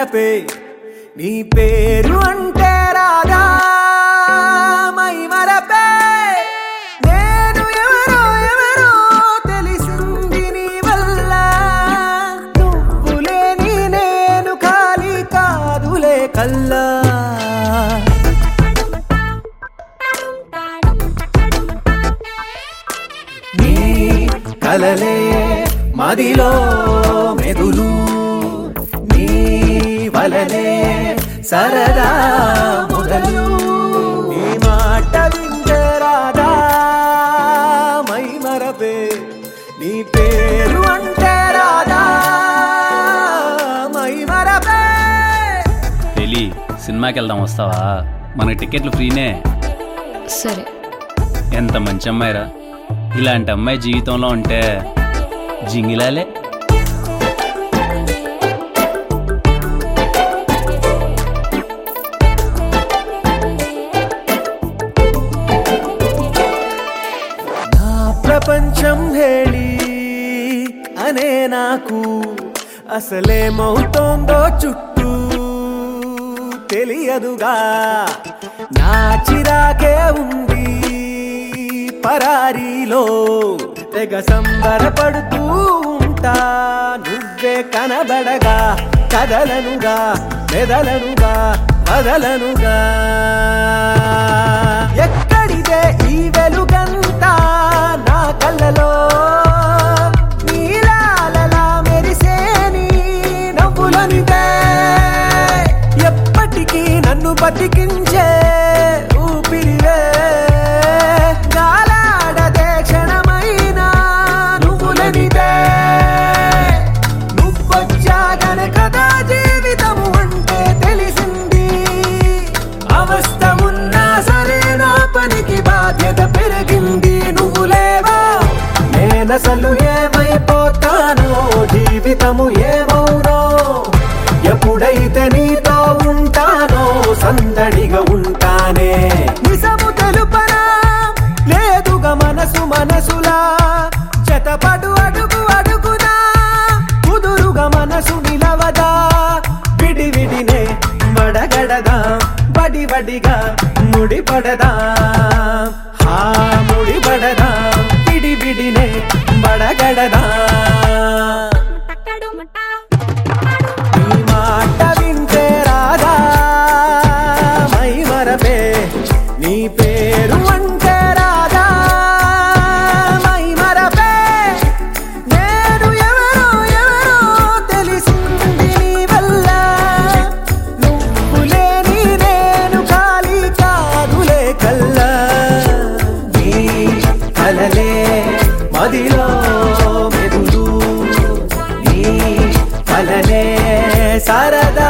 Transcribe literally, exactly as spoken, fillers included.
మరపే నీ పేరు అంటే రాదా మై మరపే నేను ఎవరో ఎవరో తెలిసింది నీ వల్ల నువ్వు లేని నేను ఖాళీ కాదులే కల్లా నీ కలలే మదిలో మెదులు నీ వలనే సరదా మొదలు నీ మాట వింటరాదా మై మరపే నీ పేరు అంటే రాదా మై మరపే. పెళ్ళి సినిమాకి వెళ్దాం, వస్తావా? మన టికెట్లు ఫ్రీనే. సరే. ఎంత మంచి అమ్మాయిరా, ఇలాంటి అమ్మాయి జీవితంలో ఉంటే జింగిలాలే. నా ప్రపంచం హేళి అనే నాకు అసలేమవుతోందో చుట్టూ తెలియదుగా నా చిరాకే ఉంది పరారీలో తెగ సంబరపడుతూ ఉంటా నువ్వే కనబడగా కదలనుగా మెదలనుగా వదలనుగా ఎక్కడిదే ఈ వెలుగంతా నా కళ్ళలో నీలాలలా మెరిసే నీ నవ్వులనిదే ఎప్పటికీ నన్ను బతికించే ఊపిరివే గాలాడదే క్షణమైనా నువ్వులనిదే నువ్వొచ్చాగనే కదా జీవితము అంటే తెలిసింది అవస్థ ఉన్నా సరే నా పనికి బాధ్యత పెరిగింది నువ్వు లేవా నేనసలు ఏమైపోతానో జీవితము ఏమౌనో ఎప్పుడైతే నీతో ఉంటానో సందడిగా ఉంటానే నిజము తెలుపనా లేదుగా మనసు మనసులా జతపడు అడుగు అడుగునా కుదురుగా మనసు నిలవదా విడి విడినే మడగడదా బడి బడిగా ముడిపడదా హా ముడిపడదా విడి విడినే మడగడదా నీ మాట వింటే రాదా మై మరపే నీ పేరు అంటే రాదా మై మరపే నేను ఎవరో ఎవరో తెలిసింది నీ వల్ల నువ్వు లేని నేను ఖాళీ కాదులే కల్లా నీ కలలే మదిలో మెదులు నీ వలనే సరదా